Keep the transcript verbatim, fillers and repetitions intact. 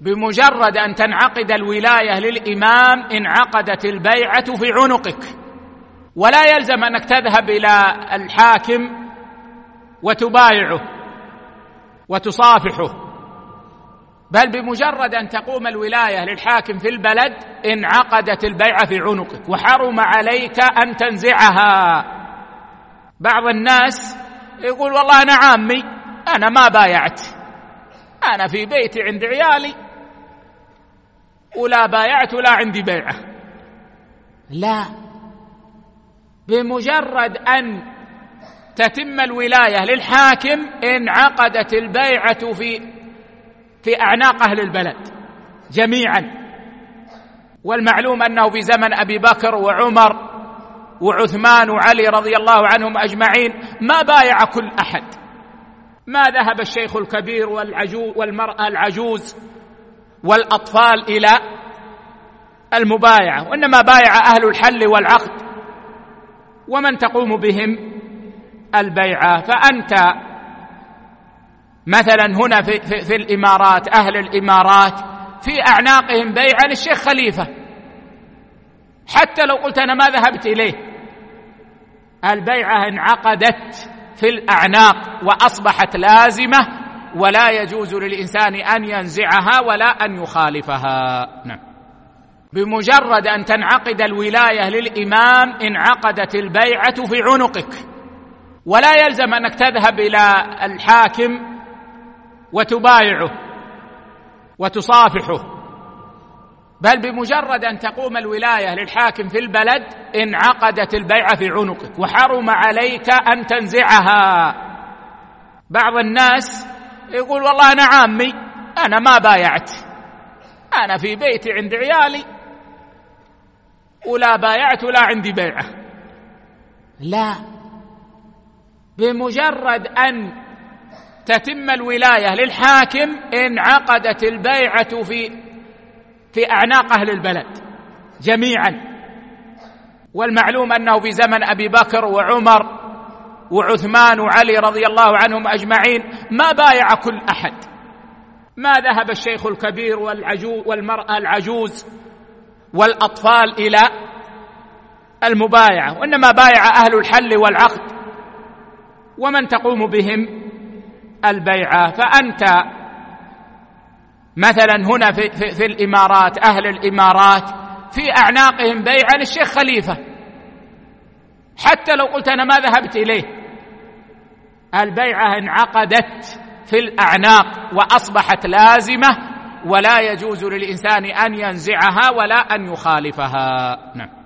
بمجرد أن تنعقد الولاية للإمام انعقدت البيعة في عنقك، ولا يلزم أنك تذهب إلى الحاكم وتبايعه وتصافحه، بل بمجرد أن تقوم الولاية للحاكم في البلد انعقدت البيعة في عنقك وحرم عليك أن تنزعها. بعض الناس يقول والله أنا عامي، أنا ما بايعت، أنا في بيتي عند عيالي ولا بايعت ولا عندي بيعة. لا، بمجرد أن تتم الولاية للحاكم انعقدت البيعة في في أعناق أهل البلد جميعا. والمعلوم أنه في زمن أبي بكر وعمر وعثمان وعلي رضي الله عنهم أجمعين ما بايع كل أحد، ما ذهب الشيخ الكبير والعجوز والمرأة العجوز والأطفال إلى المبايعة، وإنما بايع أهل الحل والعقد ومن تقوم بهم البيعة. فأنت مثلا هنا في, في, في الإمارات، أهل الإمارات في أعناقهم بيعة للشيخ خليفة، حتى لو قلت أنا ما ذهبت إليه البيعة انعقدت في الأعناق وأصبحت لازمة، ولا يجوز للإنسان أن ينزعها ولا أن يخالفها. نعم. بمجرد أن تنعقد الولاية للإمام انعقدت البيعة في عنقك، ولا يلزم أنك تذهب إلى الحاكم وتبايعه وتصافحه، بل بمجرد أن تقوم الولاية للحاكم في البلد انعقدت البيعة في عنقك وحرم عليك أن تنزعها. بعض الناس يقول والله أنا عامي، أنا ما بايعت، أنا في بيتي عند عيالي ولا بايعت ولا عندي بيعة. لا، بمجرد أن تتم الولاية للحاكم انعقدت البيعة في في أعناق أهل البلد جميعا. والمعلوم أنه في زمن أبي بكر وعمر وعثمان وعلي رضي الله عنهم أجمعين ما بايع كل أحد، ما ذهب الشيخ الكبير والعجوز والمرأة العجوز والأطفال إلى المبايعة، وإنما بايع أهل الحل والعقد ومن تقوم بهم البيعة. فأنت مثلا هنا في, في, في الإمارات، أهل الإمارات في أعناقهم بيعة للشيخ خليفة، حتى لو قلت أنا ما ذهبت إليه البيعة انعقدت في الأعناق وأصبحت لازمة، ولا يجوز للإنسان أن ينزعها ولا أن يخالفها. نعم.